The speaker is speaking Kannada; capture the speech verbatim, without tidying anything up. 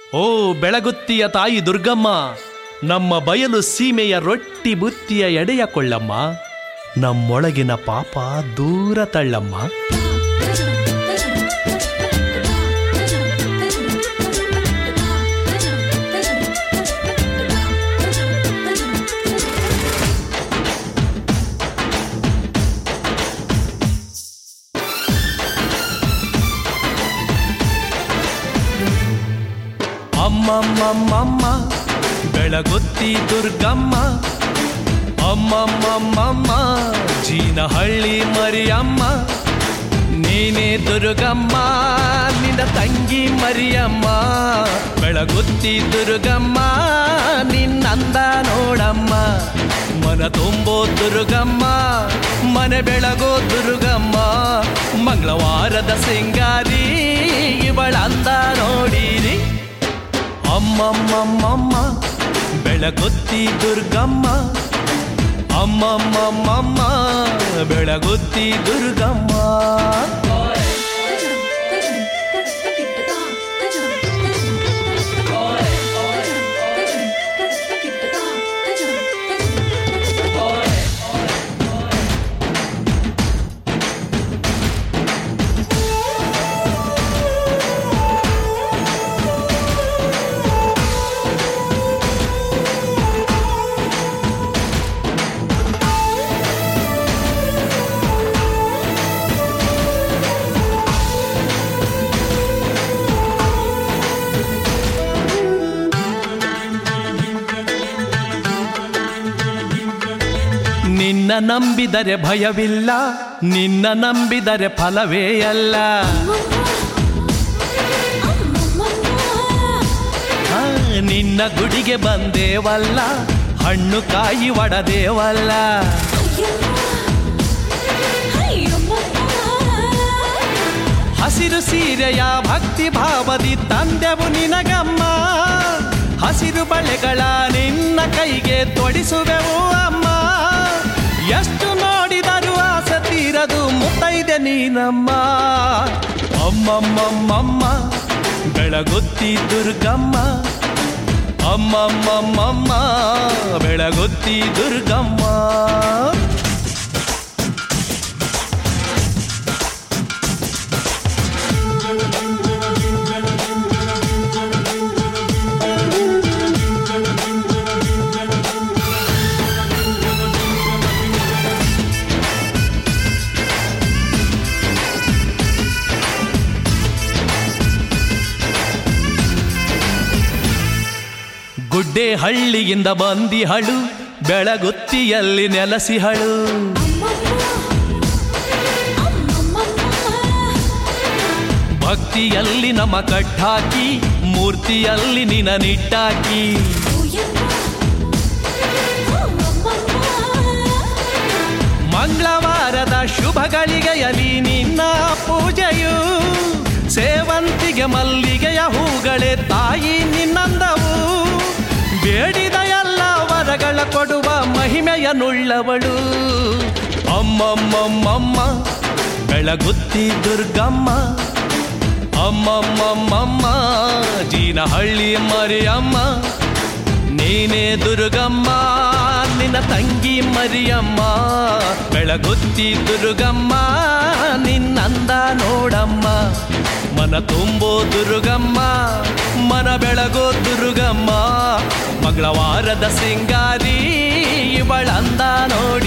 ಓ ಬೆಳಗುತ್ತಿಯ ತಾಯಿ ದುರ್ಗಮ್ಮ, ನಮ್ಮ ಬಯಲು ಸೀಮೆಯ ರೊಟ್ಟಿ ಬುತ್ತಿಯ ಎಡೆಯ ಕೊಳ್ಳಮ್ಮ, ನಮ್ಮೊಳಗಿನ ಪಾಪ ದೂರ ತಳ್ಳಮ್ಮ. ಅಮ್ಮಮ್ಮಮ್ಮಮ್ಮ ಬೆಳಗುತ್ತಿ ದುರ್ಗಮ್ಮ, ಅಮ್ಮಮ್ಮಮ್ಮಮ್ಮ ಜೀನಹಳ್ಳಿ ಮರಿಯಮ್ಮ, ನೀನೇ ದುರ್ಗಮ್ಮ ನಿನ್ನ ತಂಗಿ ಮರಿಯಮ್ಮ. ಬೆಳಗುತ್ತಿ ದುರ್ಗಮ್ಮ ನಿನ್ನಂದ ನೋಡಮ್ಮ, ಮನ ತುಂಬೋ ದುರ್ಗಮ್ಮ ಮನೆ ಬೆಳಗೋ ದುರ್ಗಮ್ಮ. ಮಂಗಳವಾರದ ಸಿಂಗಾರಿ ಇವಳಂದ ನೋಡಿರಿ. ಅಮ್ಮಮ್ಮಮ್ಮಮ್ಮ ಬೆಳಗುತ್ತಿ ದುರ್ಗಮ್ಮ, ಅಮ್ಮಮ್ಮಮ್ಮಮ್ಮ ಬೆಳಗುತ್ತಿ ದುರ್ಗಮ್ಮ. ನಿನ್ನ ನಂಬಿದರೆ ಭಯವಿಲ್ಲ, ನಿನ್ನ ನಂಬಿದರೆ ಫಲವೇ ಅಲ್ಲ. ನಿನ್ನ ಗುಡಿಗೆ ಬಂದೇವಲ್ಲ, ಹಣ್ಣು ಕಾಯಿ ಒಡದೇವಲ್ಲ. ಹಸಿರು ಸೀರೆಯ ಭಕ್ತಿ ಭಾವದಿ ತಂದೆವು ನಿನಗಮ್ಮ, ಹಸಿರು ಬಳೆಗಳ ನಿನ್ನ ಕೈಗೆ ತೊಡಿಸುವೆವು ಅಮ್ಮ. ಎಷ್ಟು ನೋಡಿದರೂ ಆಸೆ ತೀರದು ಮುತ್ತೈದೆ ನೀನಮ್ಮ. ಅಮ್ಮಮ್ಮಮ್ಮಮ್ಮ ಬೆಳಗುತ್ತಿ ದುರ್ಗಮ್ಮ, ಅಮ್ಮಮ್ಮಮ್ಮಮ್ಮ ಬೆಳಗುತ್ತಿ ದುರ್ಗಮ್ಮ. ಗುಡ್ಡೆ ಹಳ್ಳಿಯಿಂದ ಬಂದಿಹಳು, ಬೆಳಗುತ್ತಿಯಲ್ಲಿ ನೆಲೆಸಿಹಳು. ಭಕ್ತಿಯಲ್ಲಿ ನಮ್ಮ ಕಟ್ಟಾಕಿ, ಮೂರ್ತಿಯಲ್ಲಿ ನಿನ ನಿಟ್ಟಾಕಿ. ಮಂಗಳವಾರದ ಶುಭ ಗಳಿಗೆಯಲ್ಲಿ ನಿನ್ನ ಪೂಜೆಯು, ಸೇವಂತಿಗೆ ಮಲ್ಲಿಗೆಯ ಹೂಗಳೇ ತಾಯಿ ನಿನ್ನಂದವು. ಬೇಡಿದ ಎಲ್ಲ ವರಗಳ ಕೊಡುವ ಮಹಿಮೆಯನ್ನುಳ್ಳವಳು. ಅಮ್ಮಮ್ಮಮ್ಮಮ್ಮ ಬೆಳಗುತ್ತಿ ದುರ್ಗಮ್ಮ, ಅಮ್ಮಮ್ಮಮ್ಮಮ್ಮ ಜೀನಹಳ್ಳಿ ಮರಿಯಮ್ಮ, ನೀನೇ ದುರ್ಗಮ್ಮ ನಿನ್ನ ತಂಗಿ ಮರಿಯಮ್ಮ. ಬೆಳಗುತ್ತಿ ದುರ್ಗಮ್ಮ ನಿನ್ನಂದ ನೋಡಮ್ಮ, ಮನ ತುಂಬೋ ದುರ್ಗಮ್ಮ ಮನ ಬೆಳಗೋ ದುರ್ಗಮ್ಮ. ಮಂಗಳವಾರದ ಸಿಂಗಾರಿ ಇವಳಂದ ನೋಡಿ.